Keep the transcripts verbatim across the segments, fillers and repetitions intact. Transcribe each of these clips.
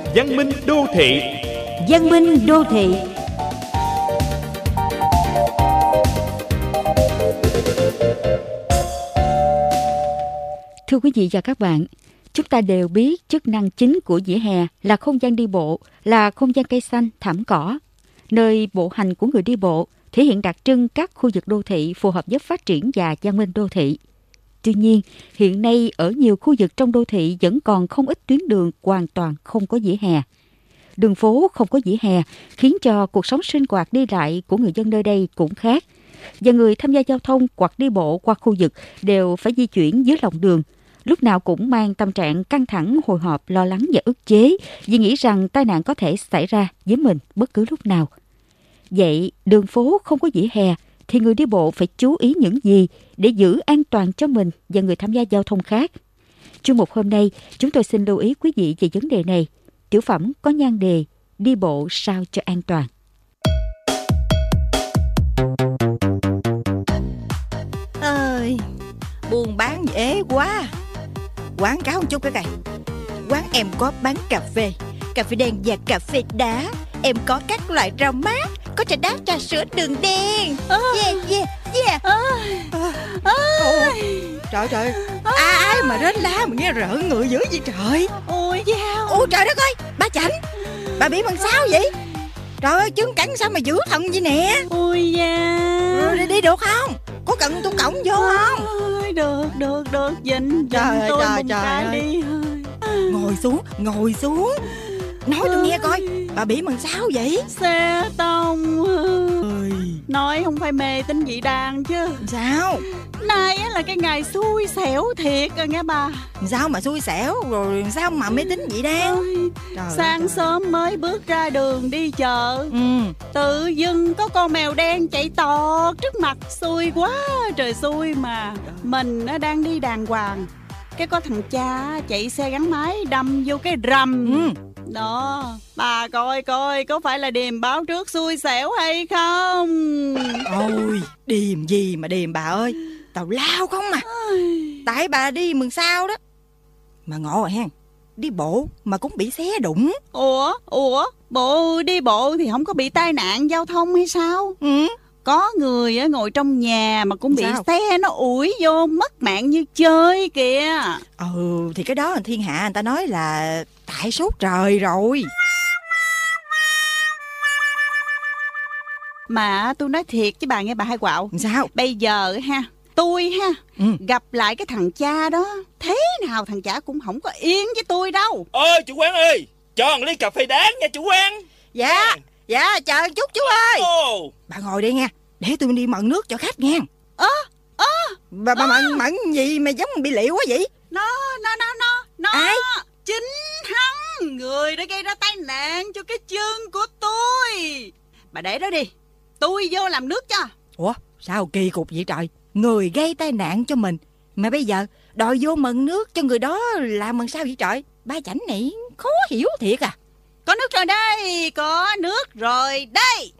Văn minh đô thị. Văn minh đô thị. Thưa quý vị và các bạn, chúng ta đều biết chức năng chính của vỉa hè là không gian đi bộ, là không gian cây xanh, thảm cỏ, nơi bộ hành của người đi bộ, thể hiện đặc trưng các khu vực đô thị phù hợp với phát triển và văn minh đô thị. Tuy nhiên, hiện nay ở nhiều khu vực trong đô thị vẫn còn không ít tuyến đường hoàn toàn không có vỉa hè. Đường phố không có vỉa hè khiến cho cuộc sống sinh hoạt đi lại của người dân nơi đây cũng khác. Và người tham gia giao thông hoặc đi bộ qua khu vực đều phải di chuyển dưới lòng đường. Lúc nào cũng mang tâm trạng căng thẳng, hồi hộp, lo lắng và ức chế vì nghĩ rằng tai nạn có thể xảy ra với mình bất cứ lúc nào. Vậy, đường phố không có vỉa hè thì người đi bộ phải chú ý những gì để giữ an toàn cho mình và người tham gia giao thông khác? Chuyên mục hôm nay, chúng tôi xin lưu ý quý vị về vấn đề này. Tiểu phẩm có nhan đề đi bộ sao cho an toàn. Ơi, buôn bán dễ quá. Quảng cáo một chút cái kìa. Quán em có bán cà phê, cà phê đen và cà phê đá. Em có các loại rau mát, có trà đá, trà sữa, đường đen. Yeah, yeah, yeah. Ôi, trời trời, ai mà rên la mà nghe rợn người dữ vậy trời. Ôi dao. Ôi trời đất ơi, bà Chảnh, bà bị bằng sao vậy? Trời ơi, chứng cảnh sao mà dữ thần vậy nè. Ôi da. Đi, đi được không? Có cần tôi cổng vô không? Ôi, được, được, được. Dình, trời ơi, tôi trời, một trời cái ơi. đi. Ngồi xuống, ngồi xuống. Nói tôi nghe coi, bà bị bằng sao vậy? Xe tông. Ơi. Nói không phải mê tín dị đoan chứ. Sao? Nay là cái ngày xui xẻo thiệt rồi nghe bà. Sao mà xui xẻo rồi sao mà mê tín vậy đang? Sáng ơi, sớm mới bước ra đường đi chợ, ừ. tự dưng có con mèo đen chạy tọt trước mặt. Xui quá trời xui mà. Mình nó đang đi đàng hoàng, cái có thằng cha chạy xe gắn máy đâm vô cái rầm. ừ. Đó, bà coi coi có phải là điềm báo trước xui xẻo hay không? Ôi, điềm gì mà điềm bà ơi, tào lao không mà. Tại bà đi mừng sao đó. Mà ngộ rồi ha, đi bộ mà cũng bị xé đụng. Ủa, ủa, bộ đi bộ thì không có bị tai nạn giao thông hay sao? Ừ. Có người ngồi trong nhà mà cũng bị sao? xe nó ủi vô mất mạng như chơi kìa. Ừ, thì cái đó thiên hạ người ta nói là tại số trời rồi. Mà tôi nói thiệt với bà nghe bà hai quạo. Sao? Bây giờ ha, tôi ha ừ. gặp lại cái thằng cha đó, thế nào thằng cha cũng không có yên với tôi đâu. Ơi chủ quán ơi, cho một ly cà phê đá nha chủ quán. Dạ, dạ chờ một chút chú ơi. Ồ. Bà ngồi đây nha, để tôi đi mận nước cho khách nha. Ơ, ơ Bà, bà mận, mận gì mà giống bị liệu quá vậy? Nó, nó, nó, nó, nó Ai? Chính hắn, người đã gây ra tai nạn cho cái chân của tôi. Bà để đó đi, tôi vô làm nước cho. Ủa, sao kỳ cục vậy trời? Người gây tai nạn cho mình mà bây giờ đòi vô mận nước cho người đó làm bằng sao vậy trời? Ba Chảnh này khó hiểu thiệt à. Có nước rồi đây, có nước rồi đây.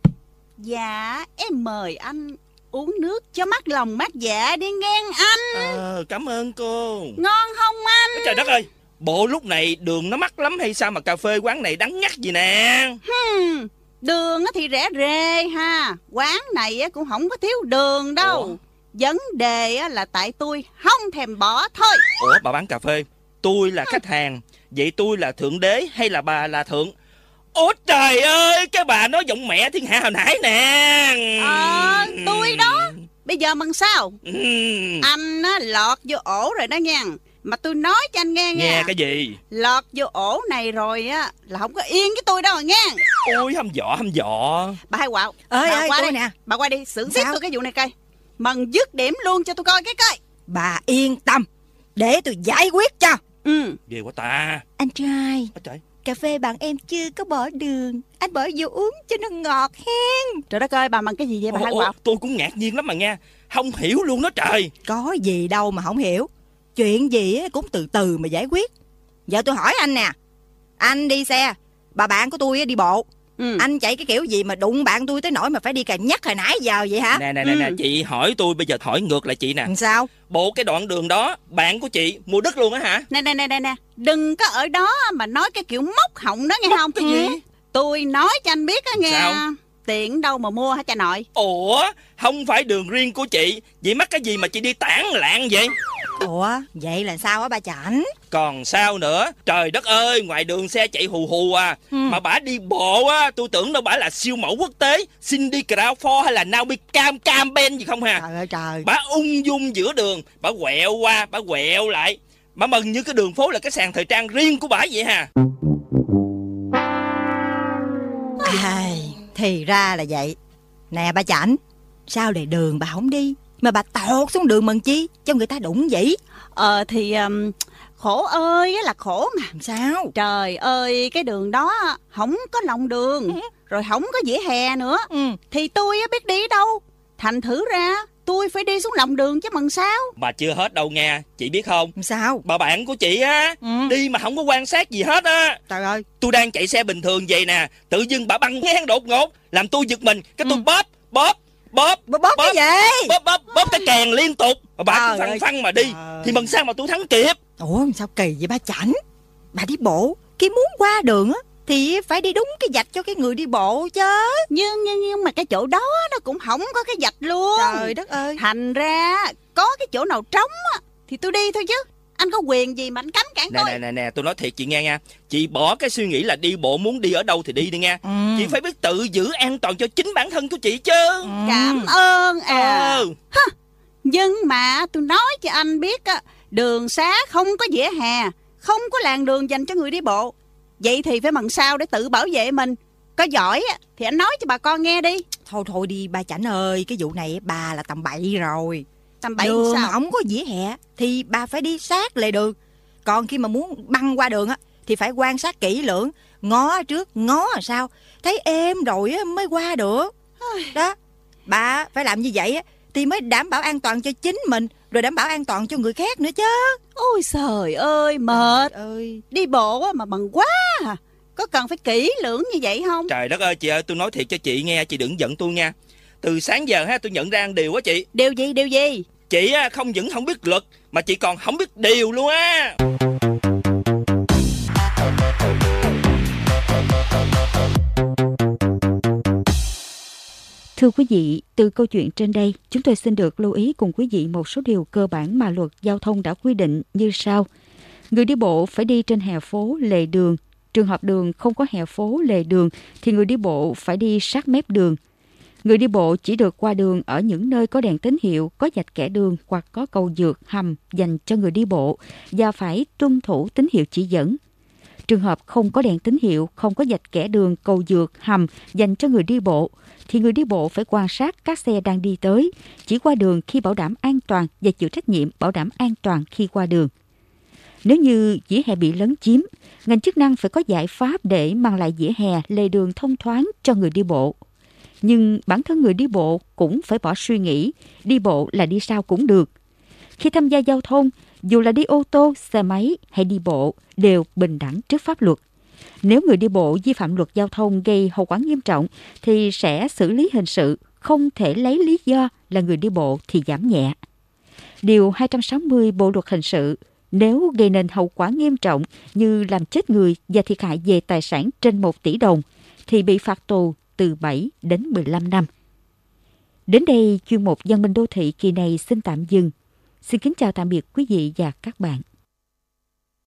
Dạ, em mời anh uống nước cho mát lòng mát dạ đi ngang anh. Ờ, cảm ơn cô. Ngon không anh? Trời đất ơi, bộ lúc này đường nó mắc lắm hay sao mà cà phê quán này đắng ngắt gì nè. Hmm, đường thì rẻ rề ha. Quán này cũng không có thiếu đường đâu. Ủa? Vấn đề là tại tôi không thèm bỏ thôi. Ủa bà bán cà phê, tôi là khách hàng, vậy tôi là thượng đế hay là bà là thượng? Ôi trời ơi, cái bà nói giọng mẹ thiên hạ hồi nãy nè. Ờ, tôi đó. Bây giờ mừng sao? ừ. Anh á, lọt vô ổ rồi đó nha. Mà tôi nói cho anh nghe nha. Nghe cái gì? Lọt vô ổ này rồi á là không có yên với tôi đâu à nghe. Ôi hăm dọ hăm dọ. Bà hai quạo, ơi bà ơi qua cô đây nè. Bà qua đi xử tiếp tôi cái vụ này coi. Mừng dứt điểm luôn cho tôi coi cái coi. Bà yên tâm, để tôi giải quyết cho. Ừ. Ghê quá ta. Anh trai, Ôi trời. cà phê bạn em chưa có bỏ đường, anh bỏ vô uống cho nó ngọt hen. Trời đất ơi, bà mừng cái gì vậy bà Ồ, hai ồ, quạo? tôi cũng ngạc nhiên lắm mà nghe. Không hiểu luôn đó trời. Có gì đâu mà không hiểu. Chuyện gì cũng từ từ mà giải quyết. Giờ tôi hỏi anh nè, anh đi xe, bà bạn của tôi đi bộ, ừ. Anh chạy cái kiểu gì mà đụng bạn tôi tới nỗi mà phải đi cà nhắc hồi nãy giờ vậy hả? Nè nè nè, ừ. nè chị hỏi tôi, bây giờ hỏi ngược lại chị nè. Sao? Bộ cái đoạn đường đó bạn của chị mua đất luôn á hả? Nè nè nè nè nè, đừng có ở đó mà nói cái kiểu móc họng đó nghe móc không? Cái gì? Ừ. Tôi nói cho anh biết á nghe. Sao? Tiền đâu mà mua hả cha nội? Ủa, không phải đường riêng của chị, vậy mắc cái gì mà chị đi tản lạng vậy? Ủa, vậy là sao á ba Chảnh? Còn sao nữa, trời đất ơi, ngoài đường xe chạy hù hù à. ừ. Mà bả đi bộ á, tôi tưởng đâu bả là siêu mẫu quốc tế, Cindy Crawford hay là Naomi Cam Campbell gì không hà. Trời ơi trời. Bả ung dung giữa đường, bả quẹo qua, bả quẹo lại, bả mừng như cái đường phố là cái sàn thời trang riêng của bả vậy hà. Ai, thì ra là vậy. Nè ba Chảnh, sao lề đường bà không đi mà bà tọt xuống đường mần chi cho người ta đụng vậy? Ờ thì um, khổ ơi là khổ mà. Sao? Trời ơi, cái đường đó không có lòng đường, ừ. rồi không có vỉa hè nữa, ừ. thì tôi biết đi đâu. Thành thử ra tôi phải đi xuống lòng đường chứ mần sao. Mà chưa hết đâu nghe, chị biết không? Sao? Bà bạn của chị á, ừ. đi mà không có quan sát gì hết á. Trời ơi. Tôi đang chạy xe bình thường vậy nè, tự dưng bà băng ngang đột ngột, làm tôi giật mình, cái tôi ừ. bóp bóp bóp bóp bóp cái gì? Bóp bóp bóp cái kèn liên tục. Mà bà cứ phăng phăng mà đi, trời. Thì mần sao mà tôi thắng kịp. Ủa sao kỳ vậy ba Chảnh? Bà đi bộ, khi muốn qua đường á thì phải đi đúng cái vạch cho cái người đi bộ chứ. Nhưng nhưng nhưng mà cái chỗ đó nó cũng không có cái vạch luôn. Trời đất ơi. Thành ra có cái chỗ nào trống á thì tôi đi thôi chứ. Anh có quyền gì mà anh cấm cản nè, tôi? Nè nè nè, tôi nói thiệt chị nghe nha. Chị bỏ cái suy nghĩ là đi bộ muốn đi ở đâu thì đi đi nha. ừ. Chị phải biết tự giữ an toàn cho chính bản thân của chị chứ. ừ. Cảm ơn à. ừ. Hả? Nhưng mà tôi nói cho anh biết á, đường xá không có vỉa hè, không có làn đường dành cho người đi bộ. Vậy thì phải mần sao để tự bảo vệ mình. Có giỏi á thì anh nói cho bà con nghe đi. Thôi thôi đi ba Chảnh ơi, cái vụ này bà là tầm bậy rồi. Tầm bậy đường sao? Mà không có vỉa hè thì bà phải đi sát lề đường. Còn khi mà muốn băng qua đường á thì phải quan sát kỹ lưỡng, ngó trước ngó là sao, thấy êm rồi á mới qua được. Đó, bà phải làm như vậy á thì mới đảm bảo an toàn cho chính mình, rồi đảm bảo an toàn cho người khác nữa chứ. Ôi trời ơi, mệt. Trời ơi. Đi bộ á mà bần quá à. Có cần phải kỹ lưỡng như vậy không? Trời đất ơi chị ơi, tôi nói thiệt cho chị nghe, chị đừng giận tôi nha. Từ sáng giờ ha tôi nhận ra một điều á chị. Điều gì, điều gì? Chị á không những không biết luật mà chị còn không biết điều luôn á. Thưa quý vị, từ câu chuyện trên đây, chúng tôi xin được lưu ý cùng quý vị một số điều cơ bản mà luật giao thông đã quy định như sau. Người đi bộ phải đi trên hè phố, lề đường. Trường hợp đường không có hè phố, lề đường thì người đi bộ phải đi sát mép đường. Người đi bộ chỉ được qua đường ở những nơi có đèn tín hiệu, có vạch kẻ đường hoặc có cầu vượt, hầm dành cho người đi bộ và phải tuân thủ tín hiệu chỉ dẫn. Trường hợp không có đèn tín hiệu, không có vạch kẻ đường, cầu vượt, hầm dành cho người đi bộ, thì người đi bộ phải quan sát các xe đang đi tới, chỉ qua đường khi bảo đảm an toàn và chịu trách nhiệm bảo đảm an toàn khi qua đường. Nếu như vỉa hè bị lấn chiếm, ngành chức năng phải có giải pháp để mang lại vỉa hè, lề đường thông thoáng cho người đi bộ. Nhưng bản thân người đi bộ cũng phải bỏ suy nghĩ, đi bộ là đi sao cũng được. Khi tham gia giao thông, dù là đi ô tô, xe máy hay đi bộ, đều bình đẳng trước pháp luật. Nếu người đi bộ vi phạm luật giao thông gây hậu quả nghiêm trọng, thì sẽ xử lý hình sự, không thể lấy lý do là người đi bộ thì giảm nhẹ. Điều hai trăm sáu mươi Bộ luật hình sự, nếu gây nên hậu quả nghiêm trọng như làm chết người và thiệt hại về tài sản trên một tỷ đồng, thì bị phạt tù từ bảy đến mười lăm năm. Đến đây, chuyên mục Văn minh đô thị kỳ này xin tạm dừng. Xin kính chào tạm biệt quý vị và các bạn.